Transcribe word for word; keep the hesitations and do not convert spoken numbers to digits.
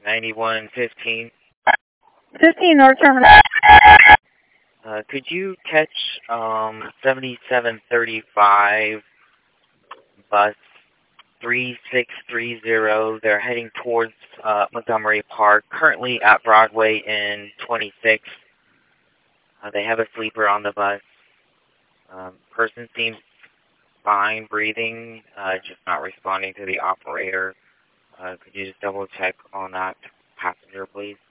ninety-one fifteen. fifteen North Terminal. Uh, could you catch um, seventy-seven thirty-five bus three six three zero? They're heading towards uh, Montgomery Park, currently at Broadway in twenty-six. Uh, they have a sleeper on the bus. Um, person seems fine, breathing, uh, just not responding to the operator. Uh, could you just double check on that passenger, please?